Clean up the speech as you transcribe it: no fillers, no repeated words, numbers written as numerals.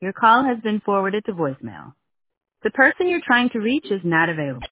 Your call has been forwarded to voicemail. The person you're trying to reach is not available.